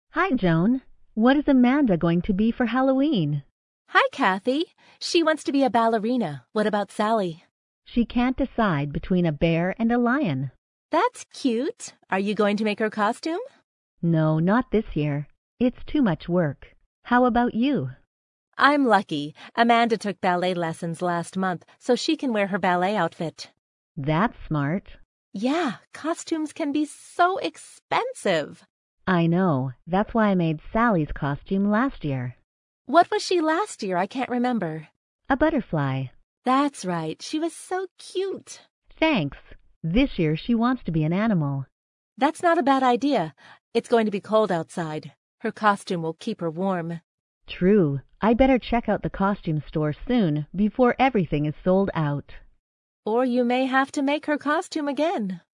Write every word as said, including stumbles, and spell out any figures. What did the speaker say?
Hi, Joan. What is Amanda going to be for Halloween? Hi, Kathy. She wants to be a ballerina. What about Sally? She can't decide between a bear and a lion. That's cute. Are you going to make her costume? No, not this year. It's too much work. How about you? I'm lucky. Amanda took ballet lessons last month, so she can wear her ballet outfit. That's smart. Yeah, costumes can be so expensive. I know. That's why I made Sally's costume last year. What was she last year? I can't remember. A butterfly. That's right. She was so cute. Thanks. This year she wants to be an animal. That's not a bad idea. It's going to be cold outside. Her costume will keep her warm. True. I better check out the costume store soon before everything is sold out. Or you may have to make her costume again.